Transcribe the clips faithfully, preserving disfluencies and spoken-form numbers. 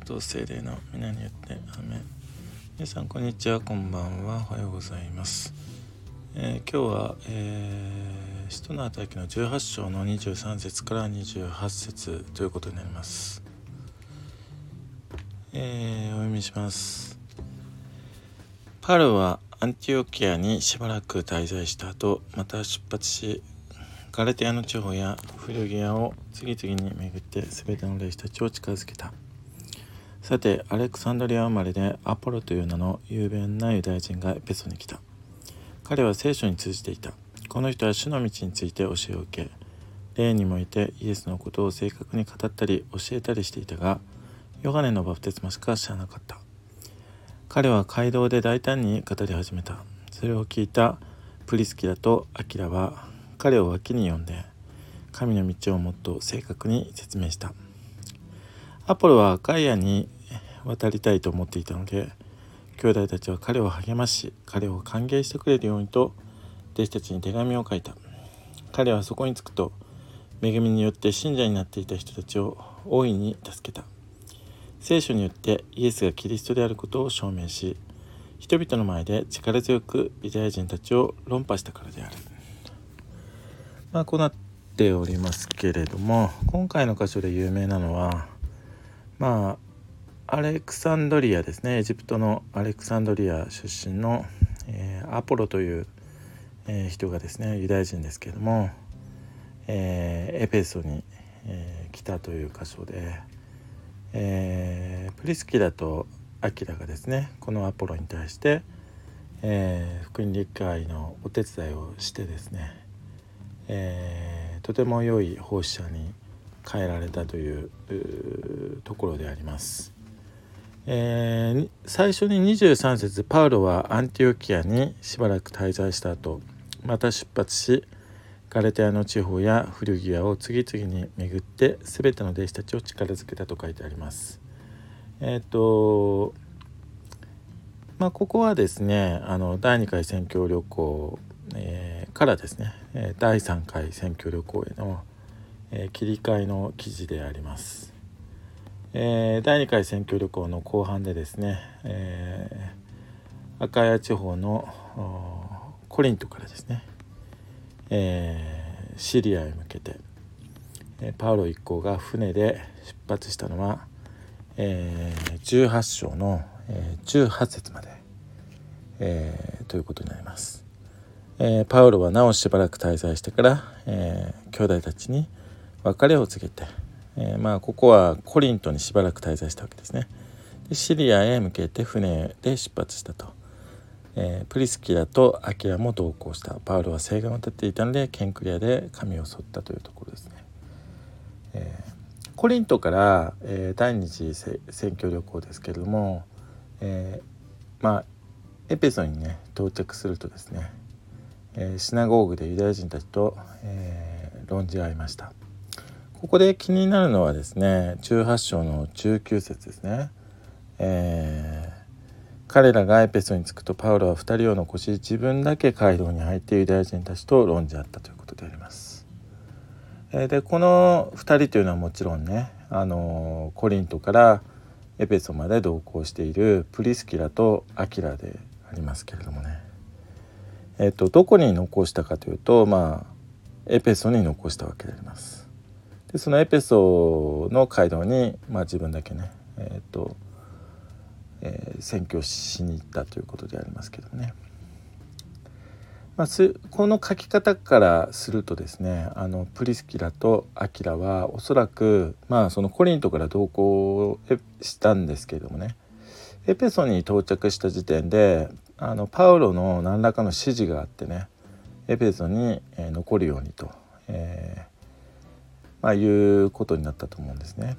と聖霊の皆によってアーメン。皆さんこんにちは、こんばんは、おはようございます。えー、今日は、えー、使徒の働きのじゅうはち章のにじゅうさん節からにじゅうはち節ということになります。えー、お読みします。パウロはアンティオキアにしばらく滞在した後、また出発し、ガラテヤの地方やフリギアを次々に巡ってすべての霊視たちを近づけた。さて、アレクサンドリア生まれでアポロという名の雄弁なユダヤ人がエペソに来た。彼は聖書に通じていた。この人は主の道について教えを受け、霊にもいてイエスのことを正確に語ったり教えたりしていたが、ヨハネのバプテスマしか知らなかった。彼は街道で大胆に語り始めた。それを聞いたプリスキラとアキラは彼を脇に呼んで、神の道をもっと正確に説明した。アポロはアカイアに渡りたいと思っていたので、兄弟たちは彼を励まし、彼を歓迎してくれるようにと弟子たちに手紙を書いた。彼はそこに着くと、恵みによって信者になっていた人たちを大いに助けた。聖書によってイエスがキリストであることを証明し、人々の前で力強くユダヤ人たちを論破したからである。まあこうなっておりますけれども、今回の箇所で有名なのは、まあアレクサンドリアですね。エジプトのアレクサンドリア出身の、えー、アポロという、えー、人がですね、ユダヤ人ですけれども、えー、エペソに、えー、来たという箇所で、えー、プリスキラとアキラがですね、このアポロに対して、えー、福音理解のお手伝いをしてですね、えー、とても良い奉仕者に変えられたというところであります。えー、最初ににじゅうさん節、パウロはアンティオキアにしばらく滞在した後、また出発し、ガラテヤの地方やフリギアを次々に巡ってすべての弟子たちを力づけたと書いてあります。えっ、ー、とまあここはですね、あのだいにかい宣教旅行、えー、からですね、だいさんかい宣教旅行への、えー、切り替えの記事であります。えー、だいにかい宣教旅行の後半でですね、えー、アカヤ地方のコリントからですね、えー、シリアへ向けて、えー、パウロ一行が船で出発したのは、えー、じゅうはち章の、えー、じゅうはち節まで、えー、ということになります。えー、パウロはなおしばらく滞在してから、えー、兄弟たちに別れを告げて、えー、まあここはコリントにしばらく滞在したわけですね。でシリアへ向けて船で出発したと、えー、プリスキラとアキラも同行した。パウロは西岸を立っていたのでケンクリアで髪を剃ったというところですね。えー、コリントから、えー、第二次宣教旅行ですけれども、えー、まあエペソにね到着するとですね、えー、シナゴーグでユダヤ人たちと、えー、論じ合いました。ここで気になるのはですね、じゅうはち章のじゅうきゅう節ですね。えー、彼らがエペソに着くとパウロはふたりを残し、自分だけ街道に入ってユダヤ人たちと論じ合ったということであります。えー、でこのふたりというのはもちろんね、あのー、コリントからエペソまで同行しているプリスキラとアキラでありますけれどもね、えーと、どこに残したかというと、まあエペソに残したわけであります。でそのエペソの街道に、まあ、自分だけね、えーとえー、宣教しに行ったということでありますけどね、まあ、すこの書き方からするとですね、あのプリスキラとアキラはおそらく、まあ、そのコリントから同行したんですけれどもね、エペソに到着した時点であのパウロの何らかの指示があってね、エペソに、えー、残るようにと、えーまあ、いうことになったと思うんですね。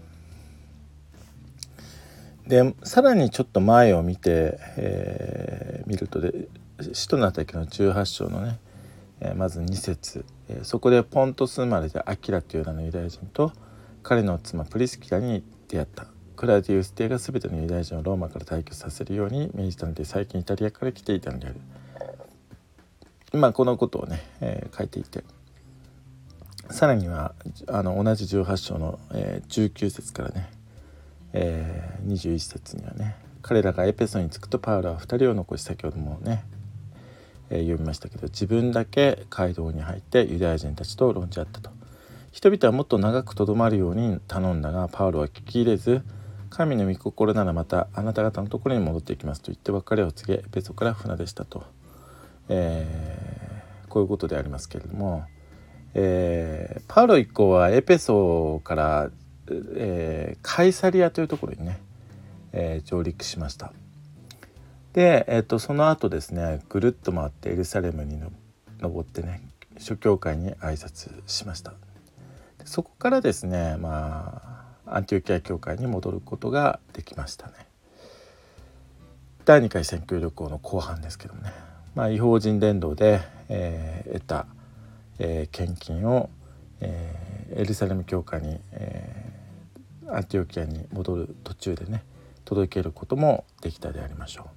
でさらにちょっと前を見て、えー、見るとで使徒の働きのじゅうはち章のね、えー、まずに節、えー、そこでポントス生まれでアキラという名のユダヤ人と彼の妻プリスキラに出会った。クラディウス帝がすべてのユダヤ人をローマから退去させるように命じたので、最近イタリアから来ていたのである。まあこのことをね、えー、書いていて、さらにはあの同じじゅうはち章の、えー、じゅうきゅう節からね、 えー、にじゅういち節にはね、彼らがエペソに着くとパウロはふたりを残し、先ほどもね、えー、読みましたけど、自分だけ街道に入ってユダヤ人たちと論じ合ったと。人々はもっと長くとどまるように頼んだが、パウロは聞き入れず、神の御心ならまたあなた方のところに戻っていきますと言って別れを告げ、エペソから船出したと、えー、こういうことでありますけれども、えー、パウロ一行はエペソから、えー、カイサリアというところにね、えー、上陸しました。で、えー、とその後ですね、ぐるっと回ってエルサレムにの登ってね、諸教会に挨拶しました。そこからですね、まあアンティオキア教会に戻ることができましたね。だいにかい宣教旅行の後半ですけどもね、まあ、違法人伝道で、えー、得た、えー、献金を、えー、エルサレム教会に、えー、アンティオキアに戻る途中でね、届けることもできたでありましょう。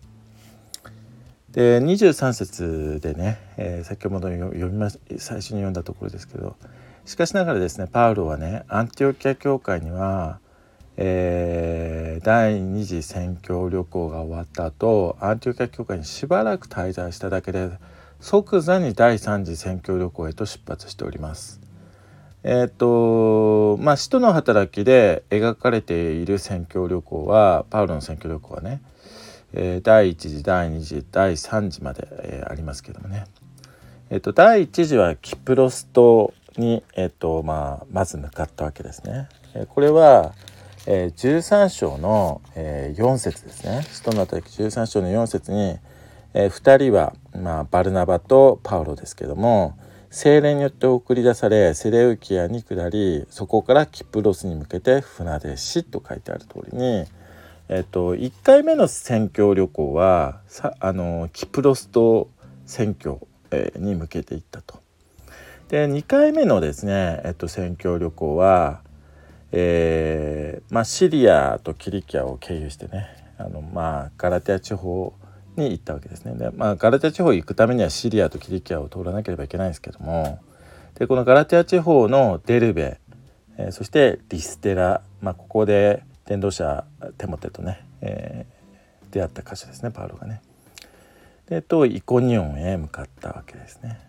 でにじゅうさん節でね、えー、先ほど読みま最初に読んだところですけど、しかしながらですね、パウロはね、アンティオキア教会には、えー、第二次宣教旅行が終わった後、アンティオキア教会にしばらく滞在しただけで即座に第三次宣教旅行へと出発しております。えっとまあ使徒の働きで描かれている宣教旅行は、パウロの宣教旅行はね、えー、第一次第二次第三次まで、えー、ありますけどもね、えー、と第一次はキプロス島に、えーとまあ、まず向かったわけですね。えー、これは、えー、じゅうさん章の、えー、よん節ですね。使徒の働きじゅうさん章のよん節に、えー、ふたりは、まあ、バルナバとパウロですけども、聖霊によって送り出されセレウキアに下り、そこからキプロスに向けて船出しと書いてある通りに、えっと、いっかいめの宣教旅行はさあのキプロス島宣教、えー、に向けていったと。でにかいめのですね、えっと、宣教旅行は、えーまあ、シリアとキリキアを経由してね、あの、まあ、ガラテア地方に行ったわけですね。で、まあ、ガラテア地方行くためにはシリアとキリキアを通らなければいけないんですけども、でこのガラテア地方のデルベ、えー、そしてリステラ、まあ、ここで伝道者テモテとね、えー、出会った箇所ですね、パウロがね。でとイコニオンへ向かったわけですね。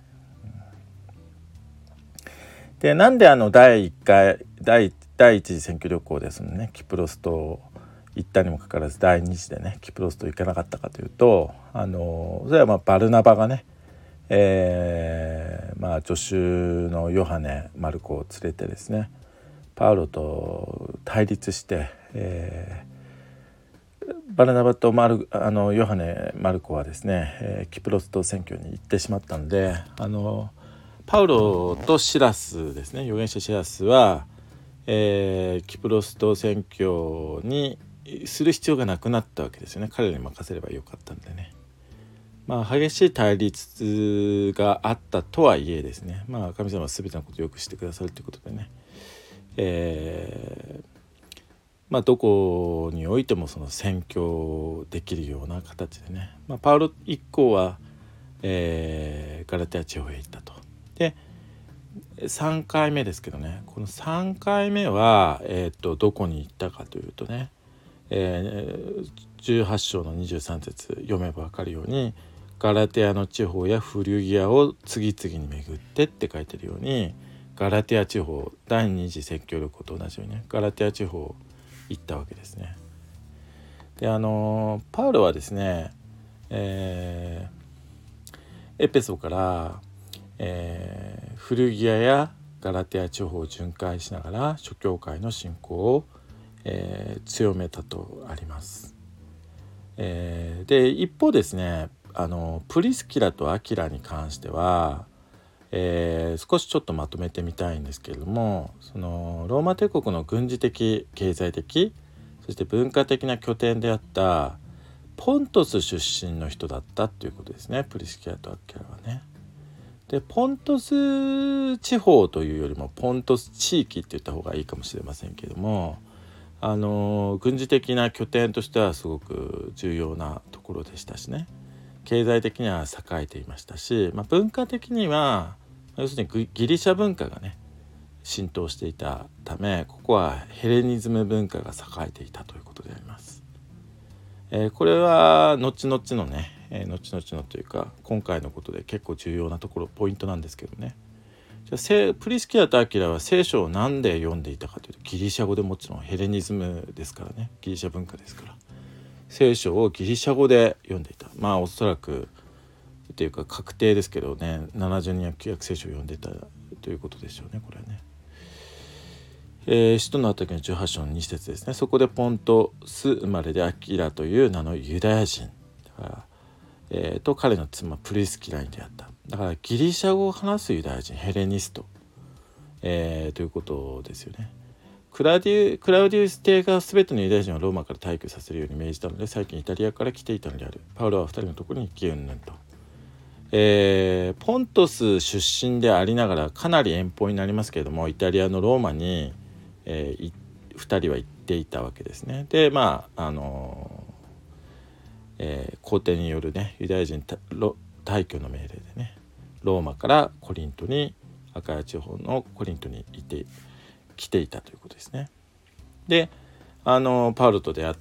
でなんであの第いっかい第第一次選挙旅行でそのねキプロス島行ったにもかかわらず第二次でねキプロス島行かなかったかというと、あのそれはまあバルナバがね、えー、まあ助手のヨハネマルコを連れてですね、パウロと対立して、えー、バルナバとマルあのヨハネマルコはですね、えー、キプロス島宣教に行ってしまったので、あのパウロとシラスですね、預言者シラスは、えー、キプロス島宣教にする必要がなくなったわけですよね。彼らに任せればよかったんでね。まあ激しい対立があったとはいえですね、まあ神様は全てのことをよくしてくださるということでね、えー、まあどこにおいてもその宣教できるような形でね、まあ、パウロ一行は、えー、ガラテア地方へ行ったと。でさんかいめですけどね、このさんかいめは、えー、とどこに行ったかというとね、えー、じゅうはち章のにじゅうさん節読めば分かるように、ガラテアの地方やフリュギアを次々に巡ってって書いてるように、ガラテア地方第二次宣教旅行と同じようにね、ガラテア地方行ったわけですね。であのパウロはですね、えー、エペソから、えー、フリュギアやガラテア地方を巡回しながら諸教会の信仰を、えー、強めたとあります。えー、で一方ですね、あのプリスキラとアキラに関しては、えー、少しちょっとまとめてみたいんですけれども、そのローマ帝国の軍事的経済的そして文化的な拠点であったポントス出身の人だったっていうことですね、プリスキラとアキラはね。でポントス地方というよりもポントス地域って言った方がいいかもしれませんけども、あの軍事的な拠点としてはすごく重要なところでしたしね、経済的には栄えていましたし、まあ、文化的には要するにギリシャ文化がね、 浸透していたため、ここはヘレニズム文化が栄えていたということであります。えー、これは後々のね、えー、後々のというか今回のことで結構重要なところポイントなんですけどね。じゃあプリスキラとアキラは聖書を何で読んでいたかというと、ギリシャ語で、もちろんヘレニズムですからね、ギリシャ文化ですから聖書をギリシャ語で読んでいた。まあおそらくっていうか確定ですけどね、ななじゅうに訳旧約聖書を読んでいたということでしょうね、これはね。えー、使徒の働きのじゅうはち章のに節ですね。そこでポントス生まれでアキラという名のユダヤ人だから、えー、と彼の妻プリスキラに出会った。だからギリシャ語を話すユダヤ人、ヘレニスト、えー、ということですよね。クラディクラウディウス帝が全てのユダヤ人をローマから退去させるように命じたので、最近イタリアから来ていたのである。パウロは二人のところに行きうんぬんと、えー、ポントス出身でありながらかなり遠方になりますけれども、イタリアのローマに、えー、ふたりは行っていたわけですね。でまああのーえー、皇帝によるねユダヤ人退去の命令でね、ローマからコリントに、アカヤ地方のコリントにいて来ていたということですね。であのパウロと出会って、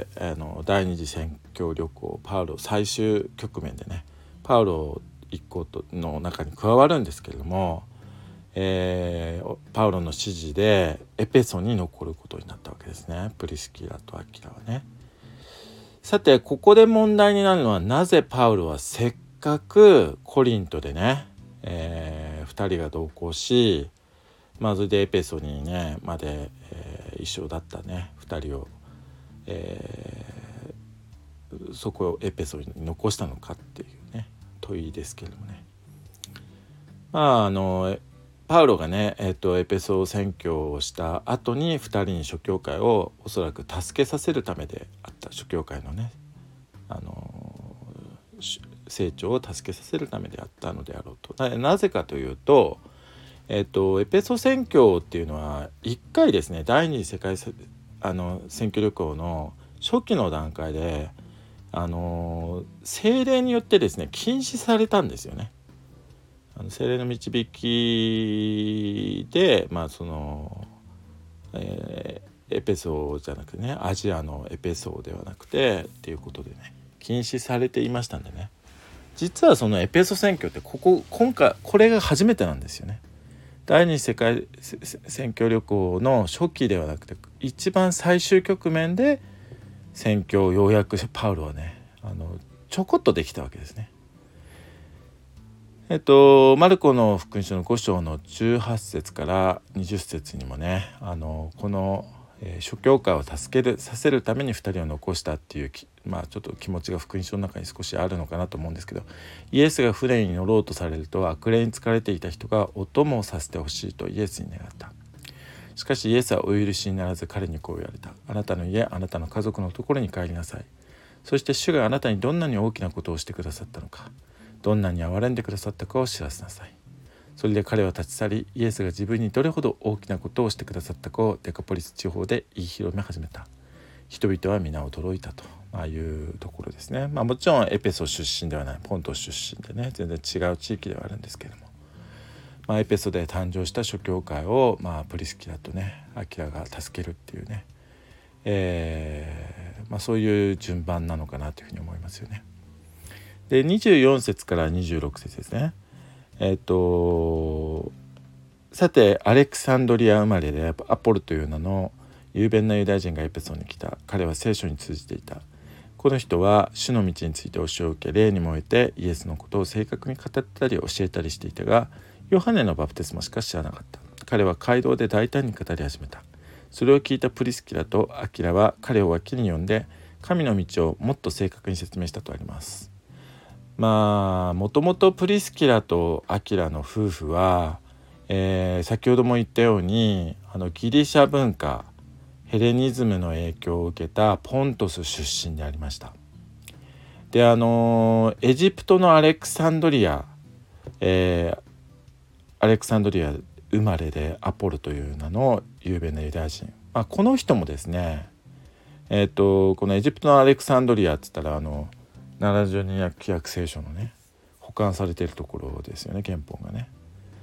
あの第二次宣教旅行パウロ最終局面でね、パウロ一行の中に加わるんですけれども、えー、パウロの指示でエペソに残ることになったわけですね、プリスキラとアキラはね。さてここで問題になるのは、なぜパウロはせっかくコリントでね、えー、ふたりが同行し、まあ、それでエペソにねまで、えー、一緒だったねふたりを、えー、そこをエペソに残したのかっていうね問いですけれどもね。まああのパウロがね、えー、とエペソ宣教をした後にふたりに諸教会をおそらく助けさせるためであった。諸教会のね、あの成長を助けさせるためであったのであろうと。 な, なぜかというと、えー、とエペソ宣教っていうのはいっかいですね、第二次世界あの宣教旅行の初期の段階で、あの聖霊によってですね禁止されたんですよね。あの聖霊の導きで、まあその、えー、エペソじゃなくてね、アジアのエペソではなくてっていうことでね禁止されていましたんでね、実はそのエペソ宣教ってここ今回これが初めてなんですよね。第二次世界宣教旅行の初期ではなくて一番最終局面で宣教をようやくパウロはねあのちょこっとできたわけですね。えっと、マルコの福音書のご章のじゅうはち節からにじゅっ節にもね、あのこの、えー、諸教会を助けるさせるためにふたりを残したっていう、まあ、ちょっと気持ちが福音書の中に少しあるのかなと思うんですけど、イエスが船に乗ろうとされると悪霊に疲れていた人がお供をさせてほしいとイエスに願った。しかしイエスはお許しにならず彼にこう言われた。あなたの家、あなたの家族のところに帰りなさい。そして主があなたにどんなに大きなことをしてくださったのか、どんなに憐れんでくださったかを知らせなさい。それで彼は立ち去り、イエスが自分にどれほど大きなことをしてくださったかをデカポリス地方で言い広め始めた。人々は皆驚いたと、まあ、いうところですね。まあ、もちろんエペソ出身ではない、ポント出身でね全然違う地域ではあるんですけれども、まあ、エペソで誕生した諸教会を、まあ、プリスキラとねアキラが助けるっていうね、えーまあ、そういう順番なのかなというふうに思いますよね。でにじゅうよん節からにじゅうろく節ですね。えっとさてアレクサンドリア生まれでアポロという名の雄弁なユダヤ人がエペソに来た。彼は聖書に通じていた。この人は主の道について教えを受け、霊に燃えてイエスのことを正確に語ったり教えたりしていたが、ヨハネのバプテスマしか知らなかった。彼は街道で大胆に語り始めた。それを聞いたプリスキラとアキラは彼を脇に呼んで神の道をもっと正確に説明したとあります。まあもともとプリスキラとアキラの夫婦は、えー、先ほども言ったようにあのギリシャ文化ヘレニズムの影響を受けたポントス出身でありました。であのエジプトのアレクサンドリア、えー、アレクサンドリア生まれでアポロという名の雄弁なユダヤ人、まあ、この人もですね、えー、とこのエジプトのアレクサンドリアって言ったらあのななじゅうに訳旧約聖書のね保管されているところですよね、原本がね。あ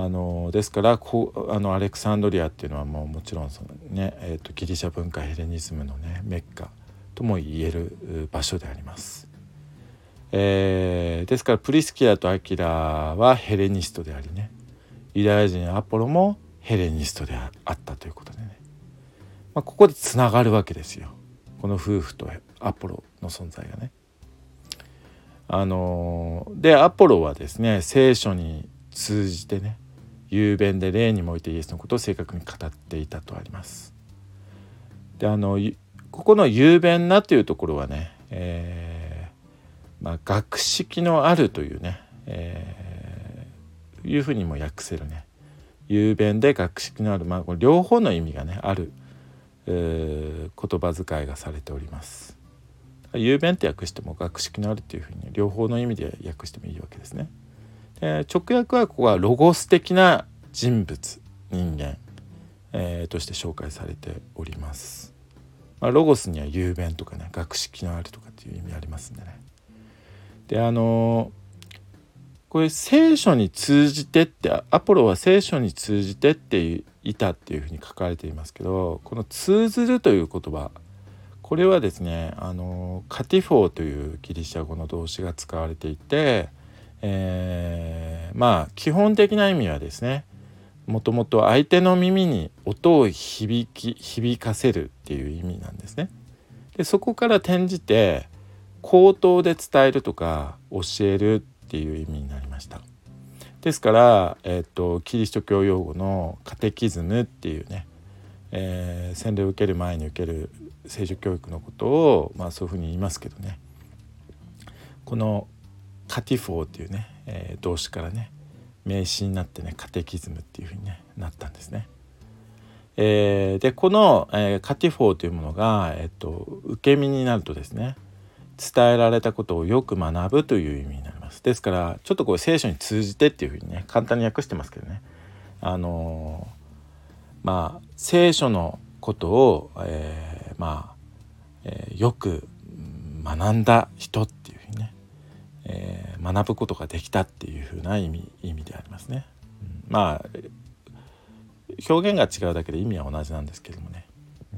あのですからこうあのアレクサンドリアっていうのはもうもちろんその、ねえー、とギリシャ文化ヘレニズムの、ね、メッカとも言える場所であります。えー、ですからプリスキラとアキラはヘレニストでありね、ユダヤ人アポロもヘレニストであったということでね、まあ、ここでつながるわけですよ、この夫婦とアポロの存在がね。あのでアポロはですね、聖書に通じてね、雄弁で霊にもおいてイエスのことを正確に語っていたとあります。であのここの雄弁なというところはね、えーまあ、学識のあるというね、えー、いうふうにも訳せるね、雄弁で学識のある、まあ、これ両方の意味がねある、えー、言葉遣いがされております。雄弁って訳しても学識のあるっていうふうに両方の意味で訳してもいいわけですね。で直訳はここはロゴス的な人物人間、えー、として紹介されております。まあ、ロゴスには雄弁とかね、学識のあるとかっていう意味ありますんでね。であのこれ聖書に通じてって、アポロは聖書に通じてっていたっていうふうに書かれていますけど、この通ずるという言葉、これはですね、あのカティフォーというギリシャ語の動詞が使われていて、えー、まあ基本的な意味はですね、もともと相手の耳に音を響き響かせるっていう意味なんですね。でそこから転じて口頭で伝えるとか教えるっていう意味になりました。ですから、えーと、キリスト教用語のカテキズムっていうね、えー、洗礼を受ける前に受ける聖書教育のことを、まあ、そういうふうに言いますけどね、このカティフォーっていうね、えー、動詞からね名詞になってねカテキズムっていうふうに、ね、なったんですね。えー、でこの、えー、カティフォーというものが、えーと、受け身になるとですね、伝えられたことをよく学ぶという意味になります。ですからちょっとこう聖書に通じてっていうふうにね簡単に訳してますけどね、あのー、まあ聖書のことを、えー、まあ、えー、よく学んだ人っていうふうにね、えー、学ぶことができたっていうふうな意味意味でありますね。うん、まあ表現が違うだけで意味は同じなんですけどもね。うん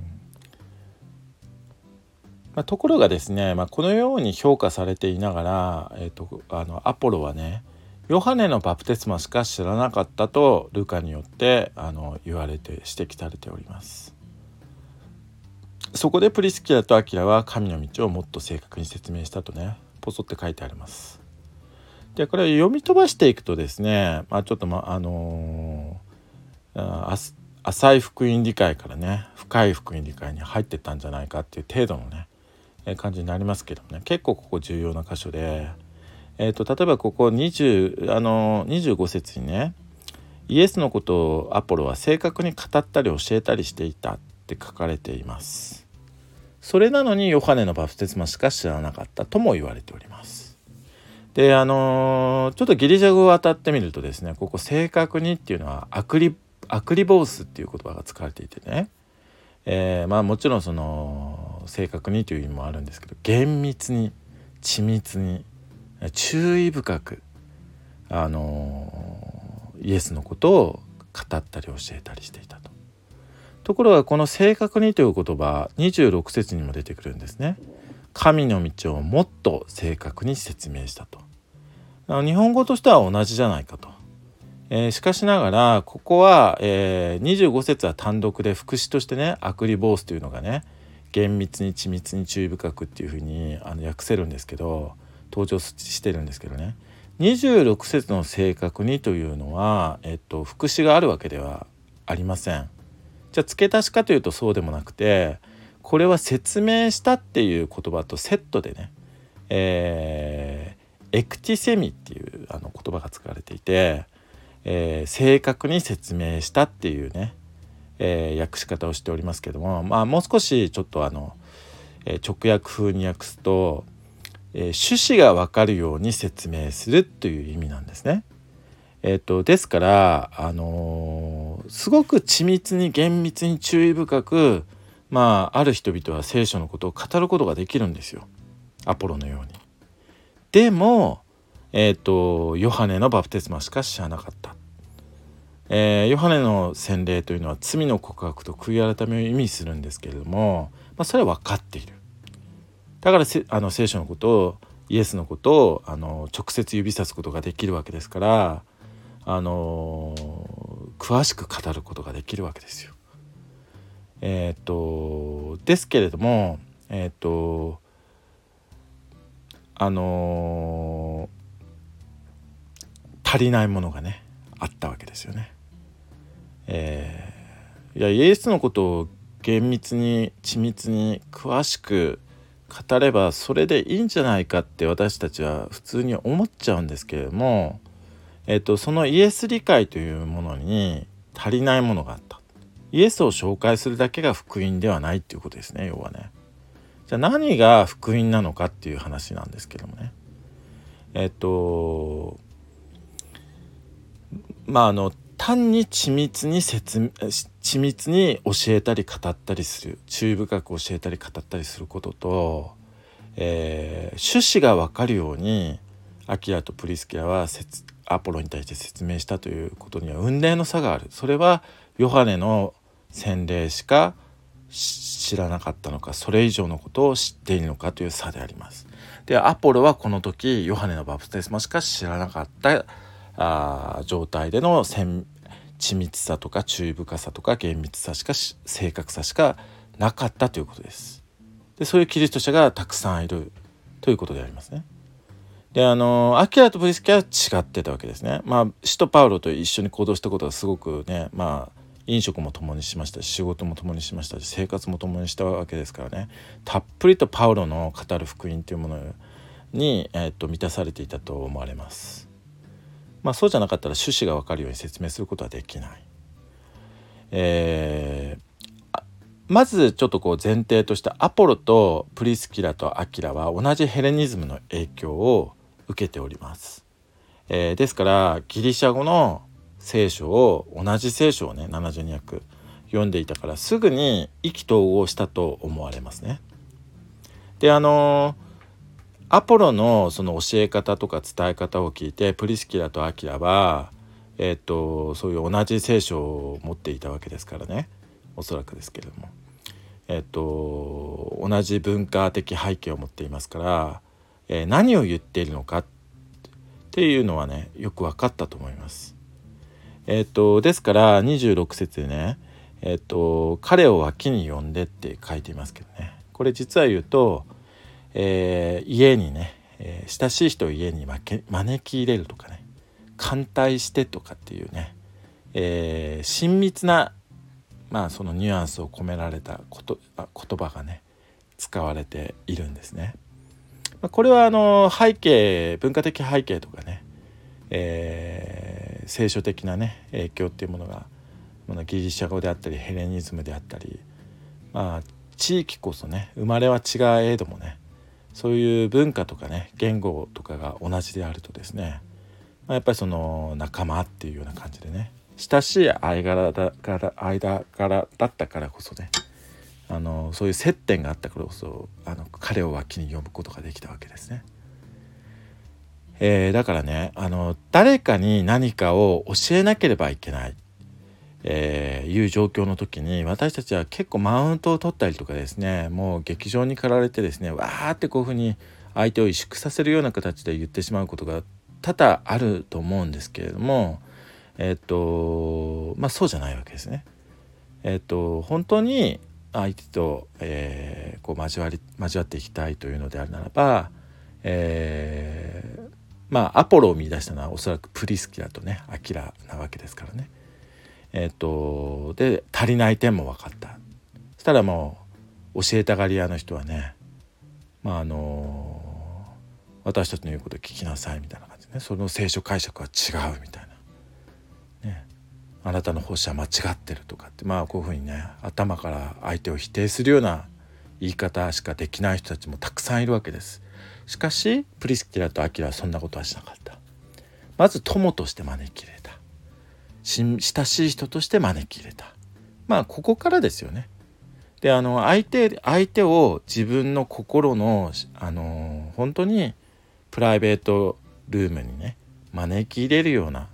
まあ、ところがですね、まあ、このように評価されていながら、えーと、あのアポロはねヨハネのバプテスマしか知らなかったとルカによってあの言われて指摘されております。そこでプリスキラとアキラは神の道をもっと正確に説明したとねポソって書いてあります。でこれ読み飛ばしていくとですね、まあ、ちょっとまあのー、浅い福音理解からね深い福音理解に入ってったんじゃないかっていう程度のね感じになりますけどもね、結構ここ重要な箇所で、えー、と例えばここ20あのにじゅうご節にね、イエスのことをアポロは正確に語ったり教えたりしていたって書かれています。それなのにヨハネのバプテスマしか知らなかったとも言われております。であのー、ちょっとギリシャ語を当たってみるとですね、ここ正確にっていうのはアクリアクリボースっていう言葉が使われていてね、えー、まあもちろんその正確にという意味もあるんですけど、厳密に緻密に注意深くあのー、イエスのことを語ったり教えたりしていたと。ところがこの正確にという言葉にじゅうろく節にも出てくるんですね。神の道をもっと正確に説明したと。日本語としては同じじゃないかと。えー、しかしながらここは、えー、にじゅうご節は単独で副詞としてねアクリボースというのがね厳密に緻密に注意深くっていうふうにあの訳せるんですけど、登場してるんですけどね、にじゅうろく節の正確にというのは、えっと、副詞があるわけではありません。じゃあ付け足しかというとそうでもなくて、これは説明したっていう言葉とセットでね、えー、エクティセミっていうあの言葉が使われていて、えー、正確に説明したっていうね、えー、訳し方をしておりますけども、まあもう少しちょっとあの、えー、直訳風に訳すと、えー、趣旨が分かるように説明するという意味なんですね。えー、とですから、あのー、すごく緻密に厳密に注意深く、まあ、ある人々は聖書のことを語ることができるんですよ、アポロのように。でも、えー、とヨハネのバプテスマしか知らなかった。 えー、ヨハネの洗礼というのは罪の告白と悔い改めを意味するんですけれども、まあ、それは分かっている。だからせあの聖書のことをイエスのことをあの直接指さすことができるわけですから、あの詳しく語ることができるわけですよ。えっ、とですけれども、えっ、とあの足りないものがねあったわけですよね。えー、いやイエスのことを厳密に緻密に詳しく語ればそれでいいんじゃないかって私たちは普通に思っちゃうんですけれども、えっと、そのイエス理解というものに足りないものがあった。イエスを紹介するだけが福音ではないっていうことですね、要はね。じゃあ何が福音なのかっていう話なんですけどもね。えっとまああの単に緻密に説緻密に教えたり語ったりする、注意深く教えたり語ったりすることと、えー、趣旨が分かるようにアキラとプリスキラはアポロに対して説明したということには雲泥の差がある。それはヨハネの洗礼しか知らなかったのか、それ以上のことを知っているのかという差であります。でアポロはこの時ヨハネのバプテスマしか知らなかったあ状態での緻密さとか注意深さとか厳密さしか正確さしかなかったということです。でそういうキリスト者がたくさんいるということでありますね。であのアキラとプリスキラは違ってたわけですね。まあ使徒パウロと一緒に行動したことはすごくね、まあ飲食も共にしましたし、仕事も共にしましたし、生活も共にしたわけですからね、たっぷりとパウロの語る福音というものに、えー、と満たされていたと思われます。まあそうじゃなかったら趣旨が分かるように説明することはできない。えー、まずちょっとこう前提としてアポロとプリスキラとアキラは同じヘレニズムの影響を受けております。えー、ですからギリシャ語の聖書を同じ聖書をねななじゅうに訳読んでいたからすぐに意気投合したと思われますね。であのアポロのその教え方とか伝え方を聞いてプリスキラとアキラは、えー、とそういう同じ聖書を持っていたわけですからね、おそらくですけれども、えー、と同じ文化的背景を持っていますから、えー、何を言っているのかっていうのはねよく分かったと思います。えー、とですからにじゅうろく節でね、えー、と彼を脇に呼んでって書いていますけどね、これ実は言うと、えー、家にね、えー、親しい人を家に招き入れるとかね、歓待してとかっていうね、えー、親密な、まあ、そのニュアンスを込められたこと言葉がね使われているんですね。これはあの背景文化的背景とかね、えー、聖書的なね影響っていうものがギリシャ語であったりヘレニズムであったり、まあ地域こそね生まれは違えどもね、そういう文化とかね言語とかが同じであるとですね、まあ、やっぱりその仲間っていうような感じでね、親しい間柄だ間柄だったからこそね、あのそういう接点があったからこそあの彼を脇に呼ぶことができたわけですね。えー、だからねあの誰かに何かを教えなければいけない、えー、いう状況の時に私たちは結構マウントを取ったりとかですね、もう劇場に駆られてですねわーってこういうふうに相手を萎縮させるような形で言ってしまうことが多々あると思うんですけれども、えっとまあそうじゃないわけですね。えっと本当に相手と、えー、こう交わり交わっていきたいというのであるならば、えー、まあアポロを見出したのはおそらくプリスキラとねアキラなわけですからね。えっとで足りない点も分かった。そしたらもう教えたがり屋の人はね、まああの私たちの言うことを聞きなさいみたいな感じでね、その聖書解釈は違うみたいなね、あなたの方針は間違ってるとかって、まあこういうふうにね頭から相手を否定するような言い方しかできない人たちもたくさんいるわけです。しかしプリスキラとアキラはそんなことはしなかった。まず友として招き入れた、親しい人として招き入れた。まあここからですよね。であの相手相手を自分の心のあの本当にプライベートルームにね招き入れるような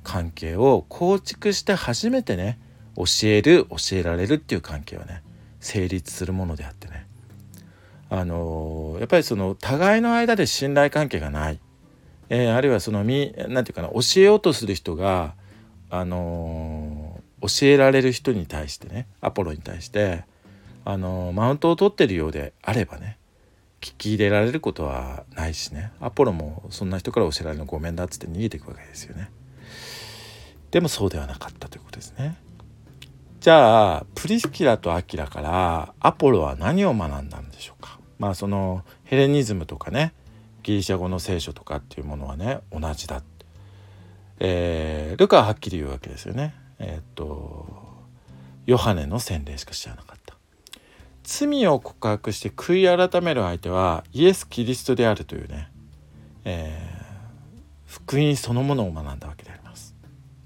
関係を構築して初めてね、教える教えられるっていう関係はね成立するものであってね、あのー、やっぱりその互いの間で信頼関係がない、えー、あるいはそのみなんていうかな、教えようとする人が、あのー、教えられる人に対してね、アポロに対して、あのー、マウントを取ってるようであればね、聞き入れられることはないしね、アポロもそんな人から教えられるのごめんだっつって逃げていくわけですよね。でもそうではなかったということですね。じゃあプリスキラとアキラからアポロは何を学んだんでしょうか。まあそのヘレニズムとかね、ギリシャ語の聖書とかっていうものはね同じだ、えー、ルカははっきり言うわけですよね。えー、っとヨハネの洗礼しか知らなかった。罪を告白して悔い改める相手はイエス・キリストであるというね、えー、福音そのものを学んだわけであります。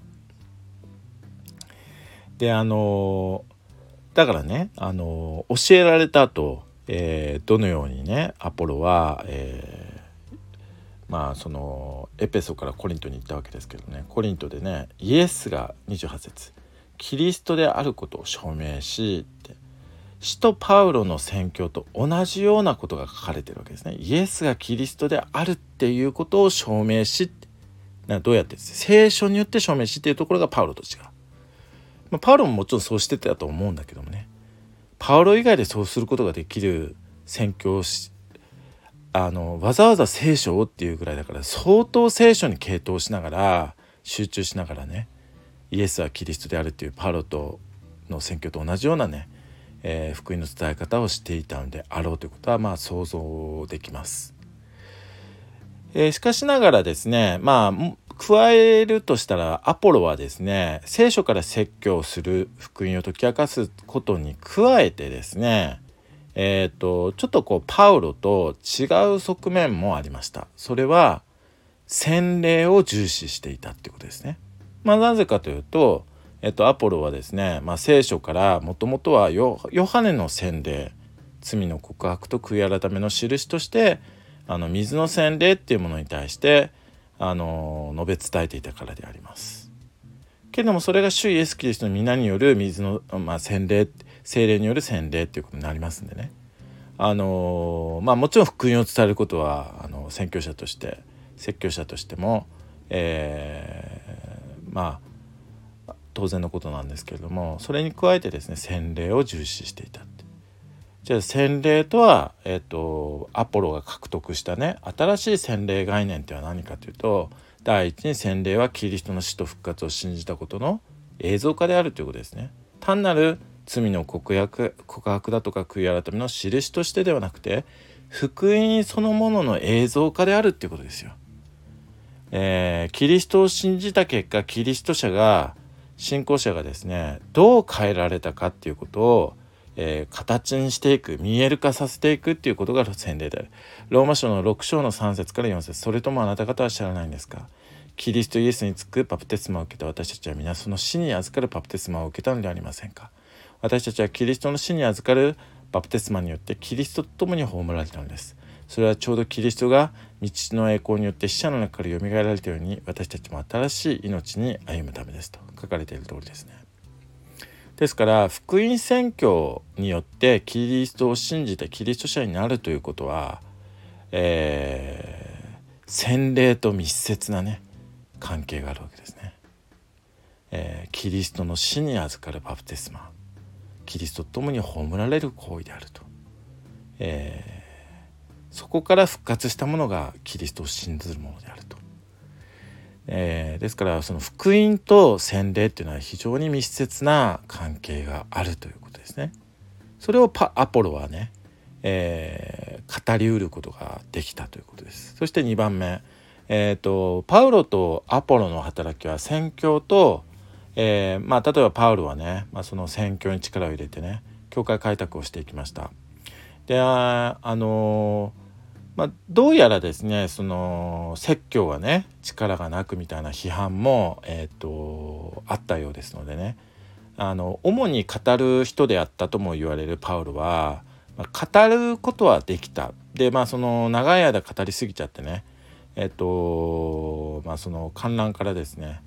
であのだからね、あの教えられた後、えー、どのようにねアポロは、えー、まあそのエペソからコリントに行ったわけですけどね、コリントでねイエスがにじゅうはち節キリストであることを証明しって、使徒パウロの宣教と同じようなことが書かれているわけですね。イエスがキリストであるっていうことを証明しって、などうやってですね、聖書によって証明しっていうところがパウロと違う。まあ、パウロももちろんそうしてたと思うんだけどもね、パウロ以外でそうすることができる宣教師、あのわざわざ聖書をっていうぐらいだから、相当聖書に傾倒しながら集中しながらね、イエスはキリストであるっていうパウロとの宣教と同じようなね、えー、福音の伝え方をしていたのであろうということはまあ想像できます。えー、しかしながらですね、まあ加えるとしたらアポロはですね、聖書から説教する福音を解き明かすことに加えてですね、えーと、ちょっとこうパウロと違う側面もありました。それは洗礼を重視していたっていうことですね。まあなぜかというと、えっと、アポロはですね、まあ、聖書からもともとは ヨ, ヨハネの洗礼、罪の告白と悔い改めの印としてあの水の洗礼っていうものに対してあの述べ伝えていたからであります。けれどもそれが主イエスキリストの皆による水の、まあ、洗礼、聖霊による洗礼っていうことになりますんでね、あのまあもちろん福音を伝えることはあの宣教者として説教者としても、えー、まあ当然のことなんですけれども、それに加えてですね洗礼を重視していたって。じゃあ洗礼とは、えーと、アポロが獲得したね新しい洗礼概念っては何かというと、第一に洗礼はキリストの死と復活を信じたことの映像化であるということですね。単なる罪の告白、告白だとか悔い改めの印としてではなくて、福音そのものの映像化であるっていうことですよ。えー、キリストを信じた結果、キリスト者が信仰者がですねどう変えられたかっていうことを、えー、形にしていく、見える化させていくっていうことが洗礼である。ローマ書のろく章のさん節からよん節、それともあなた方は知らないんですか、キリストイエスにつくパプテスマを受けた私たちは皆その死に預かるパプテスマを受けたのではありませんか。私たちはキリストの死に預かるバプテスマによってキリストと共に葬られたのです。それはちょうどキリストが道の栄光によって死者の中からよみがえられたように、私たちも新しい命に歩むためですと書かれている通りですね。ですから福音宣教によってキリストを信じてキリスト者になるということは、えー、洗礼と密接なね関係があるわけですね。えー、キリストの死に預かるバプテスマ、キリストと共に葬られる行為であると、えーそこから復活したものがキリストを信ずるものであると、えー、ですからその福音と洗礼っていうのは非常に密接な関係があるということですね。それをパアポロはね、えー、語りうることができたということです。そしてにばんめ、えーと、パウロとアポロの働きは宣教と、えーまあ、例えばパウロはね、まあ、その宣教に力を入れてね教会開拓をしていきました。であ、あのーまあ、どうやらですねその説教はね力がなくみたいな批判も、えー、とあったようですのでね、あの主に語る人であったとも言われるパウロは、まあ、語ることはできた。でまあその長い間語りすぎちゃってね、えっ、とまあその観覧からですね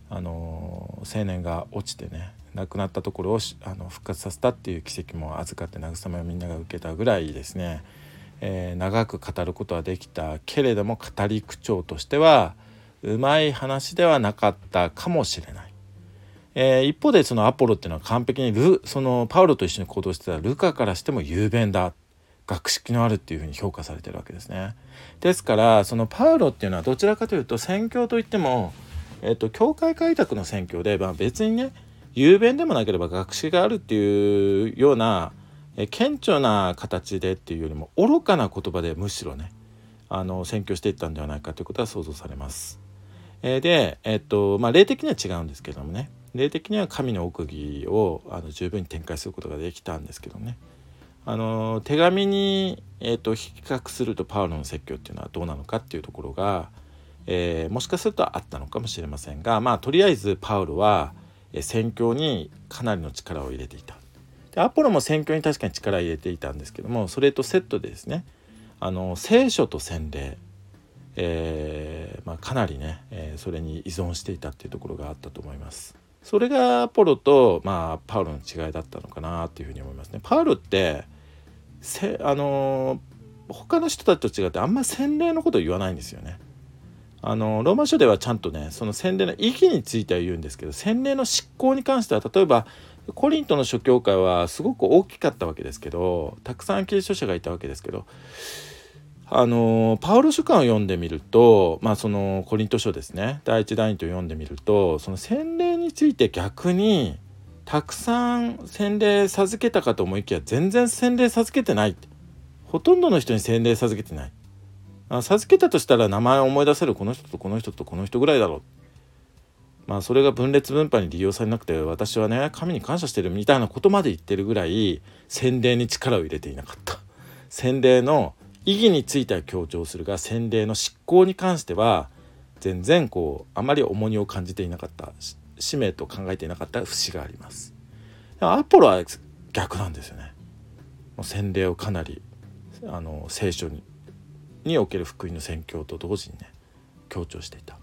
あの青年が落ちてね亡くなったところをあの復活させたっていう奇跡も預かって慰めをみんなが受けたぐらいですね、えー、長く語ることはできたけれども語り口調としてはうまい話ではなかったかもしれない。えー、一方でそのアポロっていうのは完璧にルそのパウロと一緒に行動してたルカからしても雄弁だ、学識のあるっていうふうに評価されてるわけですね。ですからそのパウロっていうのはどちらかというと宣教といっても、えー、と教会開拓の宣教で、まあ、別にね雄弁でもなければ学識があるっていうような、えー、顕著な形でっていうよりも愚かな言葉でむしろねあの宣教していったんではないかということは想像されます。えー、で、えーとまあ、霊的には違うんですけどもね、霊的には神の奥義をあの十分に展開することができたんですけどね、あの手紙に、えー、と比較するとパウロの説教っていうのはどうなのかっていうところが、えー、もしかするとあったのかもしれませんが、まあとりあえずパウロは、えー、宣教にかなりの力を入れていた。でアポロも宣教に確かに力を入れていたんですけども、それとセットでですねあの聖書と洗礼、えーまあ、かなりね、えー、それに依存していたっていうところがあったと思います。それがアポロと、まあ、パウロの違いだったのかなっていうふうに思いますね。パウロってせあのー、他の人たちと違ってあんまり洗礼のことを言わないんですよね。あのローマ書ではちゃんとねその洗礼の意義については言うんですけど、洗礼の執行に関しては例えばコリントの諸教会はすごく大きかったわけですけど、たくさんキリスト者がいたわけですけど、あのパウロ書簡を読んでみると、まあそのコリント書ですね第一第二と読んでみると、その洗礼について逆にたくさん洗礼授けたかと思いきや全然洗礼授けてない、ほとんどの人に洗礼授けてない。あ授けたとしたら名前を思い出せるこの人とこの人とこの人ぐらいだろう。まあそれが分裂分派に利用されなくて私はね神に感謝してるみたいなことまで言ってるぐらい洗礼に力を入れていなかった。洗礼の意義については強調するが洗礼の執行に関しては全然こうあまり重荷を感じていなかった、使命と考えていなかった節があります。アポロは逆なんですよね。もう洗礼をかなりあの聖書ににおける福音の宣教と同時にね強調していた。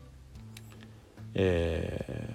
え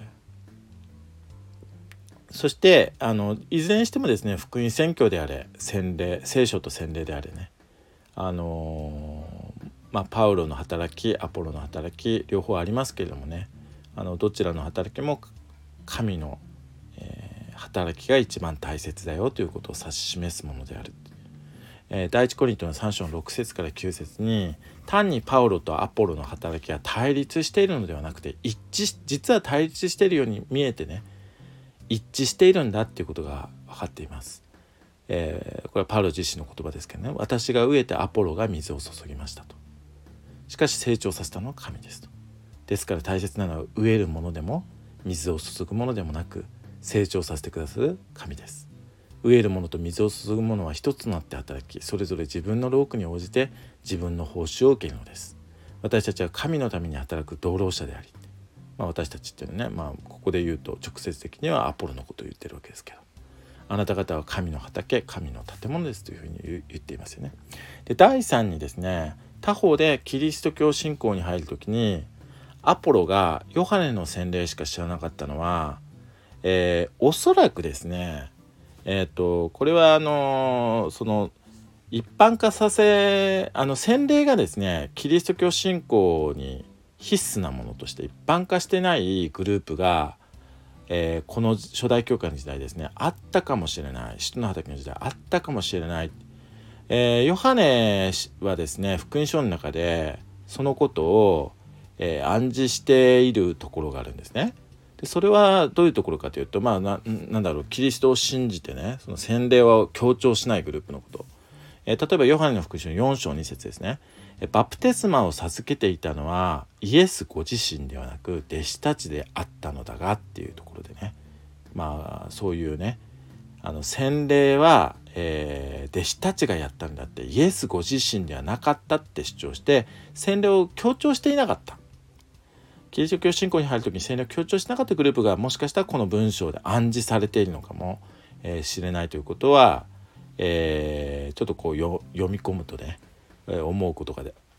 ー、そしてあのいずれにしてもですね福音宣教であれ洗礼聖書と洗礼であれねあのー、まあパウロの働きアポロの働き両方ありますけれどもね、あのどちらの働きも神の、えー、働きが一番大切だよということを指し示すものである。えー、第一コリントのさん章のろく節からきゅう節に単にパウロとアポロの働きは対立しているのではなくて一致実は対立しているように見えてね一致しているんだっていうことが分かっています。えー、これはパウロ自身の言葉ですけどね、私が植えてアポロが水を注ぎましたと、しかし成長させたのは神ですと。ですから大切なのは植えるものでも水を注ぐものでもなく成長させてくださる神です。植えるものと水を注ぐものは一つとなって働きそれぞれ自分の労苦に応じて自分の報酬を受けるのです。私たちは神のために働く同労者であり、まあ、私たちっていうのはね、まあ、ここで言うと直接的にはアポロのことを言ってるわけですけど、あなた方は神の畑神の建物ですというふうに言っていますよね。でだいさんにですね他方でキリスト教信仰に入るときにアポロがヨハネの洗礼しか知らなかったのは、えー、おそらくですねえー、とこれはあのその一般化させあの洗礼がですねキリスト教信仰に必須なものとして一般化してないグループが、えー、この初代教会の時代ですねあったかもしれない、使徒の働きの時代あったかもしれない、えー、ヨハネはですね福音書の中でそのことを、えー、暗示しているところがあるんですね。それはどういうところかというと、まあ な, なんだろうキリストを信じてねその洗礼を強調しないグループのこと、えー、例えばヨハネの福音書のよん章に節ですね、バプテスマを授けていたのはイエスご自身ではなく弟子たちであったのだがっていうところでね、まあそういうねあの洗礼は、えー、弟子たちがやったんだってイエスご自身ではなかったって主張して洗礼を強調していなかった。キリスト教信仰に入るときに洗礼を強調しなかったグループがもしかしたらこの文章で暗示されているのかもしれないということは、えー、ちょっとこうよ読み込むとね思うことが で,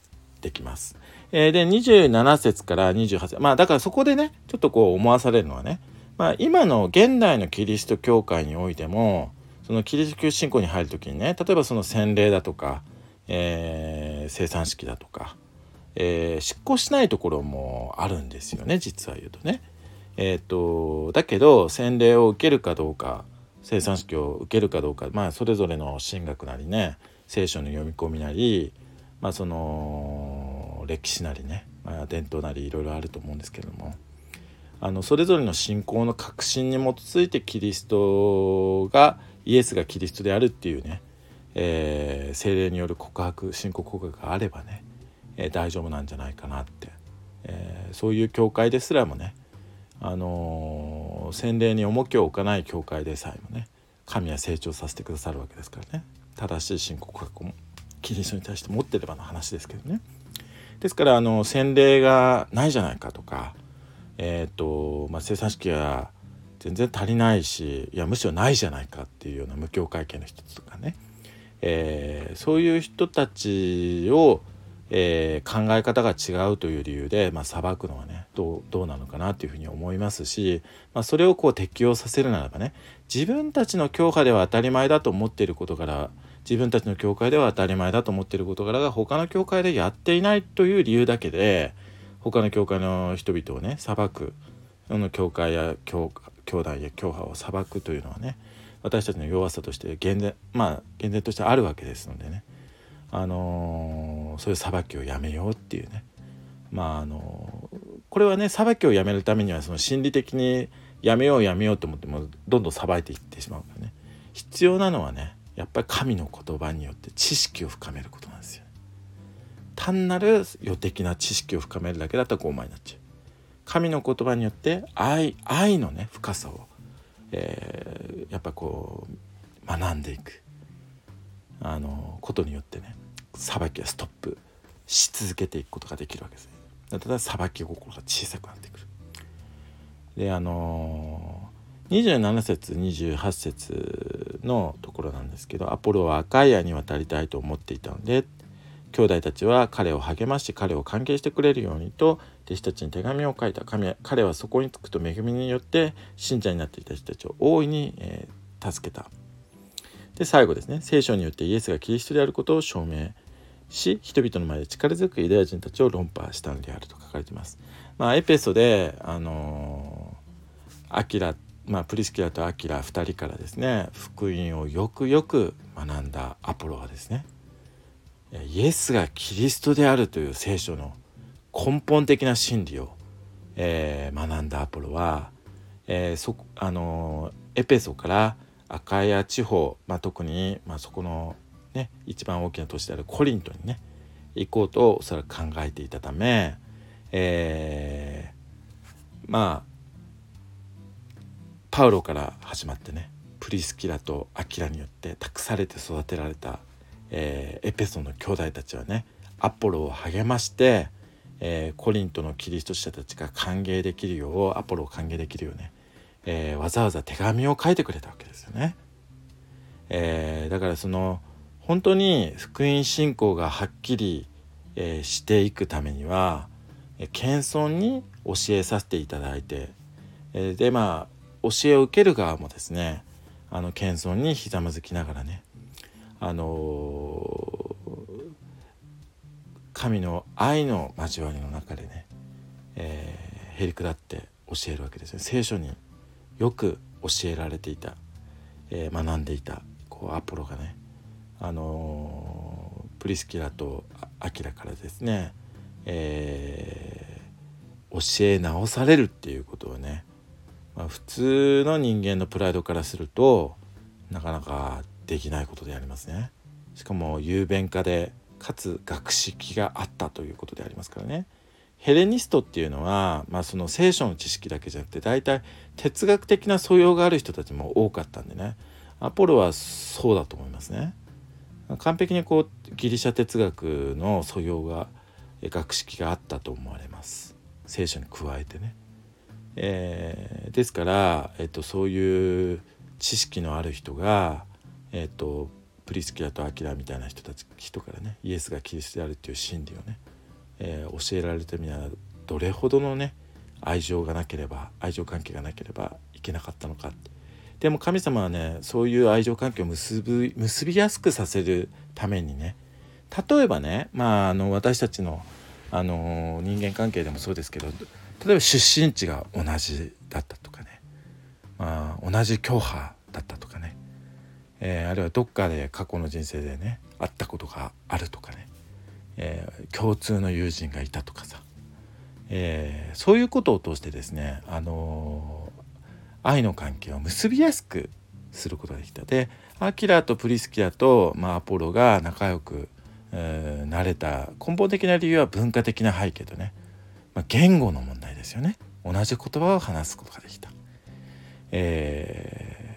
ってきます。えー、でにじゅうなな節からにじゅうはち節、まあだからそこでねちょっとこう思わされるのはね、まあ、今の現代のキリスト教会においてもそのキリスト教信仰に入る時にね、例えばその洗礼だとか、えー、生産式だとか、えー、執行しないところもあるんですよね、実は言うとね。えー、とだけど洗礼を受けるかどうか、生産式を受けるかどうか、まあそれぞれの神学なりね、聖書の読み込みなり、まあその歴史なりね、まあ、伝統なりいろいろあると思うんですけれども、あのそれぞれの信仰の確信に基づいてキリストがイエスがキリストであるっていうね、えー、聖霊による告白、信仰告白があればね、えー、大丈夫なんじゃないかなって、えー、そういう教会ですらもね、あのー、洗礼に重きを置かない教会でさえもね、神は成長させてくださるわけですからね。正しい信仰告白もキリストに対して持ってればの話ですけどね。ですからあの洗礼がないじゃないかとか、えーとまあ、生産式は全然足りないし、いやむしろないじゃないかっていうような無教会系の人とかね、えー、そういう人たちを、えー、考え方が違うという理由で、まあ、裁くのはねどう、どうなのかなというふうに思いますし、まあ、それをこう適用させるならばね、自分たちの教派では当たり前だと思っている事柄、自分たちの教会では当たり前だと思っている事柄が他の教会でやっていないという理由だけで、他の教会の人々をね裁く、その教会や教教団や教派を裁くというのはね、私たちの弱さとして厳然、まあ厳然としてあるわけですのでね、あのー、そういう裁きをやめようっていうね、まああのー、これはね裁きをやめるためにはその心理的にやめようやめようと思ってもどんどん裁いていってしまうからね、必要なのはねやっぱり神の言葉によって知識を深めることなんですよ。単なる予的な知識を深めるだけだったら傲慢になっちゃう。神の言葉によって愛、愛のね深さを、えー、やっぱこう学んでいくあのことによってね、裁きはストップし続けていくことができるわけですね。ただ裁き心が小さくなってくる。であのにじゅうなな節にじゅうはち節のところなんですけど、アポロはアカイアに渡りたいと思っていたので、兄弟たちは彼を励まし彼を歓迎してくれるようにと弟子たちに手紙を書いた。彼はそこに着くと恵みによって信者になっていた人たちを大いに、えー、助けた。で最後ですね、聖書によってイエスがキリストであることを証明し、人々の前で力強くユダヤ人たちを論破したのであると書かれています。まあ、エペソであのー、アキラ、まあ、プリスキラとアキラふたりからですね福音をよくよく学んだアポロはですね、イエスがキリストであるという聖書の根本的な真理を、えー、学んだアポロは、えー、そあのエペソからアカヤ地方、まあ、特に、まあ、そこの、ね、一番大きな都市であるコリントにね行こうとおそらく考えていたため、えー、まあパウロから始まってねプリスキラとアキラによって託されて育てられたえー、エペソの兄弟たちはねアポロを励まして、えー、コリントのキリスト者たちが歓迎できるようアポロを歓迎できるようね、えー、わざわざ手紙を書いてくれたわけですよね、えー、だからその本当に福音信仰がはっきり、えー、していくためには、えー、謙遜に教えさせていただいて、えー、でまあ教えを受ける側もですねあの謙遜にひざまずきながらねあのー、神の愛の交わりの中でね、えー、へりくだって教えるわけですね。聖書によく教えられていた、えー、学んでいたこうアポロがね、あのー、プリスキラとアキラからですね、えー、教え直されるっていうことをね、まあ、普通の人間のプライドからするとなかなかできないことでありますね。しかも雄弁家でかつ学識があったということでありますからね。ヘレニストっていうのは、まあ、その聖書の知識だけじゃなくて大体哲学的な素養がある人たちも多かったんでね、アポロはそうだと思いますね。完璧にこうギリシャ哲学の素養が学識があったと思われます、聖書に加えてね、えー、ですから、えっと、そういう知識のある人が、えっと、プリスキラとアキラみたいな人たち人からねイエスがキリストであるっていう真理をねえー、教えられてみならどれほどのね愛情がなければ愛情関係がなければいけなかったのか。でも神様はねそういう愛情関係を結ぶ結びやすくさせるためにね、例えばね、まあ、あの私たちの、あの人間関係でもそうですけど、例えば出身地が同じだったとかね、まあ、同じ教派だったとかね、えー、あるいはどっかで過去の人生でね会ったことがあるとかね、えー、共通の友人がいたとかさ、えー、そういうことを通してですね、あのー、愛の関係を結びやすくすることができた。でアキラとプリスキラと、まあ、アポロが仲良く、えー、なれた根本的な理由は文化的な背景とね、まあ、言語の問題ですよね。同じ言葉を話すことができた。え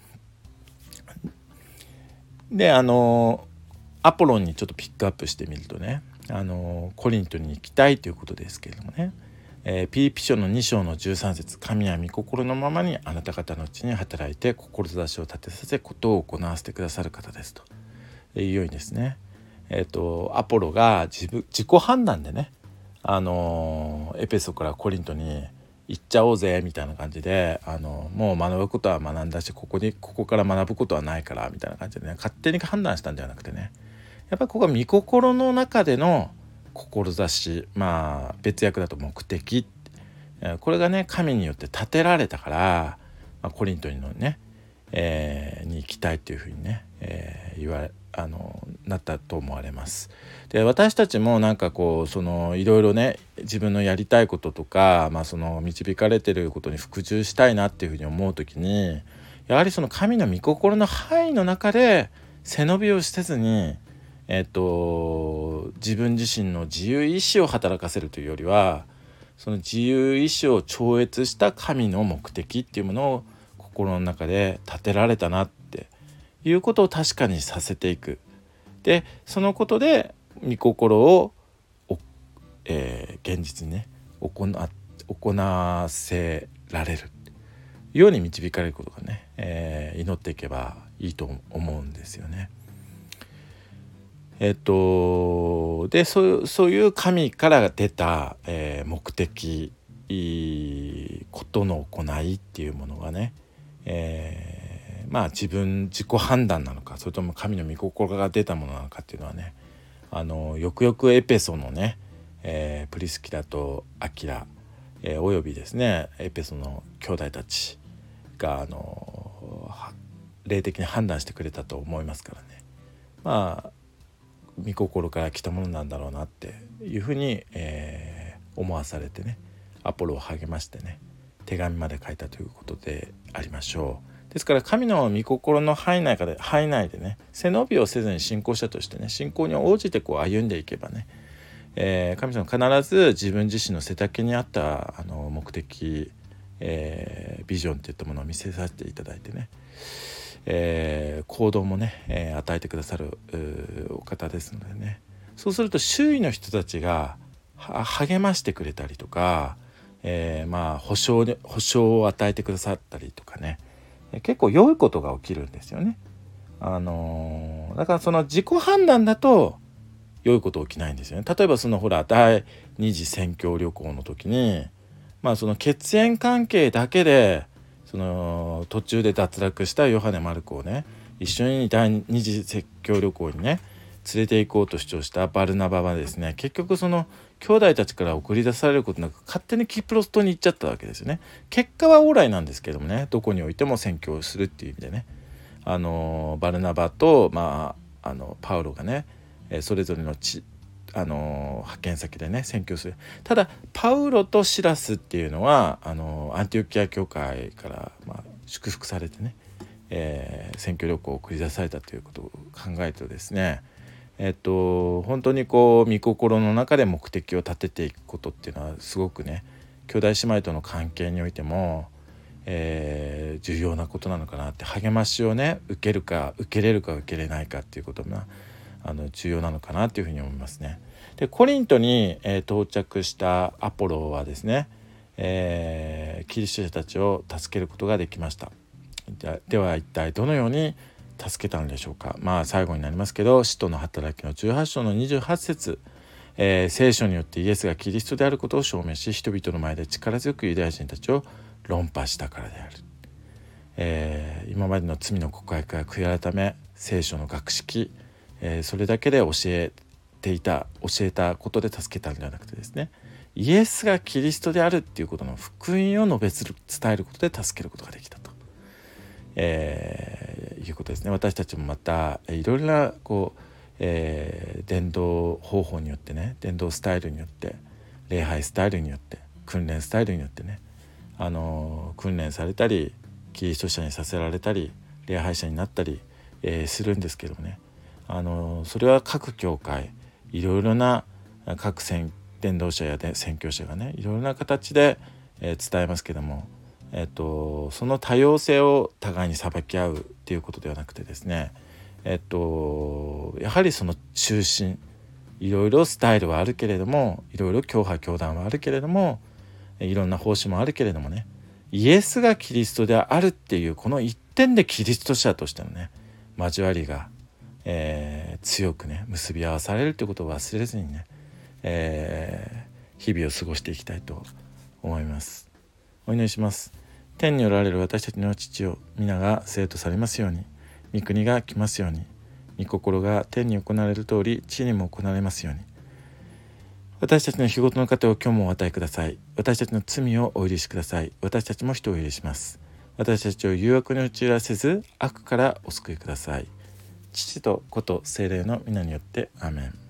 ー、であのアポロンにちょっとピックアップしてみるとね、あのコリントに行きたいということですけれどもね、えー、ピリピ書のに章のじゅうさん節、神は御心のままにあなた方のうちに働いて志を立てさせことを行わせてくださる方ですというようにですね、えー、とアポロが自分自己判断でね、あのエペソからコリントに行っちゃおうぜみたいな感じで、あのもう学ぶことは学んだし、ここにここから学ぶことはないからみたいな感じでね、勝手に判断したんではなくてね、やっぱりここは御心の中での志、まあ別訳だと目的、これがね神によって立てられたから、まあ、コリントのね、えー、に行きたいというふうにね、えー、言われあのなったと思われます。で私たちもなんかこうそのいろいろね自分のやりたいこととか、まあ、その導かれてることに服従したいなっていうふうに思うときに、やはりその神の御心の範囲の中で背伸びをせずに、えっと、自分自身の自由意志を働かせるというよりは、その自由意志を超越した神の目的っていうものを心の中で立てられたなっていうことを確かにさせていく。でそのことで御心を、えー、現実にね行な行わせられるように導かれることがね、えー、祈っていけばいいと思うんですよね。えっとでそうそういう神から出た、えー、目的ことの行いっていうものがね、えー、まあ自分自己判断なのか、それとも神の御心が出たものなのかっていうのはね、あのよくよくエペソのね、えー、プリスキラとアキラ、えー、およびですねエペソの兄弟たちがあの霊的に判断してくれたと思いますからね、まあ御心から来たものなんだろうなっていうふうに、えー、思わされてね、アポロを励ましてね手紙まで書いたということでありましょう。ですから神の御心の範囲内で範囲内でね背伸びをせずに信仰者としてね信仰に応じてこう歩んでいけばね、えー、神様は必ず自分自身の背丈に合ったあの目的、えー、ビジョンといったものを見せさせていただいてね、えー、行動もね、えー、与えてくださるお方ですのでね、そうすると周囲の人たちが励ましてくれたりとか、えー、まあ保証で保証を与えてくださったりとかね、結構良いことが起きるんですよね。あのー、だからその自己判断だと良いこと起きないんですよね。例えばそのほら第二次宣教旅行の時に、まあその血縁関係だけでその途中で脱落したヨハネ・マルコをね一緒に第二次宣教旅行にね連れて行こうと主張したバルナバはですね、結局その兄弟たちから送り出されることなく勝手にキプロス島に行っちゃったわけですよね。結果はオーライなんですけどもね、どこにおいても宣教するっていう意味でね、あのバルナバと、まあ、あのパウロがねそれぞれの地あの派遣先でね宣教する。ただパウロとシラスっていうのはあのアンティオキア教会から、まあ、祝福されてね、えー、宣教旅行を繰り出されたということを考えるとですね、えっと本当にこう御心の中で目的を立てていくことっていうのはすごくね兄弟姉妹との関係においても、えー、重要なことなのかなって、励ましをね受けるか受けれるか受けれないかっていうことがあの重要なのかなというふうに思いますね。でコリントに、えー、到着したアポロはですね、えー、キリスト者たちを助けることができました。で, では一体どのように助けたのでしょうか。まあ最後になりますけど使徒の働きのじゅうはち章のにじゅうはち節、 えー、聖書によってイエスがキリストであることを証明し、人々の前で力強くユダヤ人たちを論破したからである。えー、今までの罪の告白や悔い改め、聖書の学識、えー、それだけで教えていた教えたことで助けたんではなくてですね、イエスがキリストであるっていうことの福音を述べ伝えることで助けることができたと、えー、いうことですね。私たちもまたいろいろなこう、えー、伝道方法によってね、伝道スタイルによって、礼拝スタイルによって、訓練スタイルによってね、あのー、訓練されたりキリスト者にさせられたり礼拝者になったり、えー、するんですけどもね、あのー、それは各教会いろいろな各宣伝道者やで宣教者がねいろいろな形で、えー、伝えますけども、えー、とその多様性を互いに裁き合うっていうことではなくてですね、えー、とやはりその中心、いろいろスタイルはあるけれども、いろいろ教派教団はあるけれども、いろんな奉仕もあるけれどもね、イエスがキリストであるっていうこの一点でキリスト者としてのね交わりが、えー、強くね結び合わされるということを忘れずにね、えー、日々を過ごしていきたいと思います。お祈りします。天におられる私たちの父よ、皆が聖とされますように、御国が来ますように、御心が天に行われる通り地にも行われますように。私たちの日ごとの糧を今日もお与えください。私たちの罪をお許しください。私たちも人を許します。私たちを誘惑に陥らせず悪からお救いください。父と子と聖霊の皆によってアーメン。